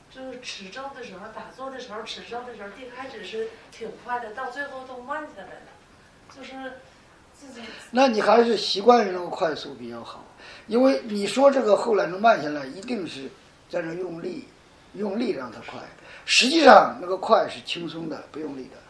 就是持咒的时候，打坐的时候，持咒的时候，一开始是挺快的，到最后都慢下来了，就是自己。 那你还是习惯于那个快速比较好，因为你说这个后来能慢下来，一定是在那用力，用力让它快。实际上那个快是轻松的，不用力的。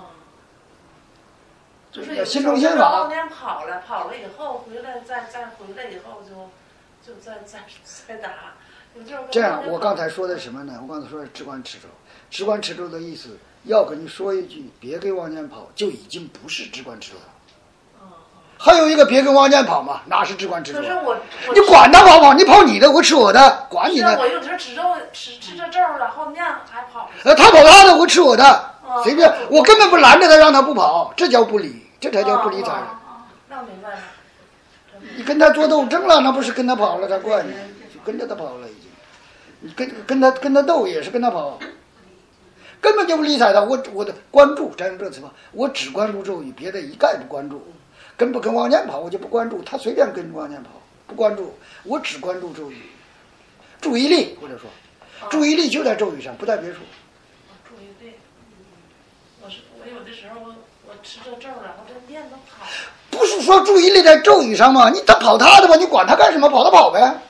就是有心中心法。 往前跑了以后回来，再回来以后就再打。 这样，我刚才说的什么呢？我刚才说的直观持咒，直观持咒的意思，要跟你说一句，别给往前跑，就已经不是直观持咒了。还有一个别跟往前跑嘛，哪是直观持咒？ 可是我你管他跑，你跑你的，我吃我的，管你呢。 我有时候持着咒，然后念还跑。 他跑他的，我吃我的，随便，我根本不拦着他，让他不跑，这叫不理，这才叫不理睬人。 那明白了。 你跟他做斗争了，那不是跟他跑了，他怪你，就跟着他跑了已经。你跟他斗也是跟他跑，根本就不理睬他。我的关注，咱用这词吧，我只关注咒语，别的一概不关注。跟不跟往前跑，我就不关注，他随便跟往前跑，不关注，我只关注咒语，注意力或者说，注意力就在咒语上，不在别处。 注意力，我有的时候我持着咒，然后这念都跑。 不是说注意力在咒语上吗？他跑他的吧，你管他干什么？跑他跑呗。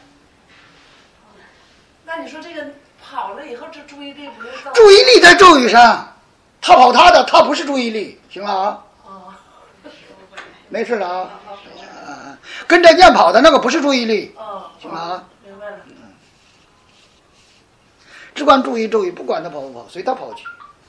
那你说这个跑了以后，这注意力不是到？ 注意力在咒语上，他跑他的，他不是注意力，行了啊。没事了啊，跟着念跑的那个不是注意力，行了啊。 明白了。 只管注意咒语，不管他跑不跑，随他跑去。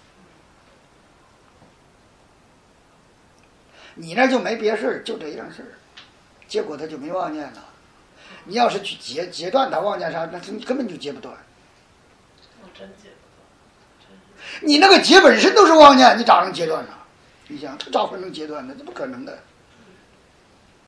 你那就没别事，就这一样事儿，结果他就没妄念了。你要是去截断他妄念啥，那你根本就截不断。 我真截不断。 你那个截本身都是妄念，你咋能截断呢？你想他咋会能截断呢？这不可能的。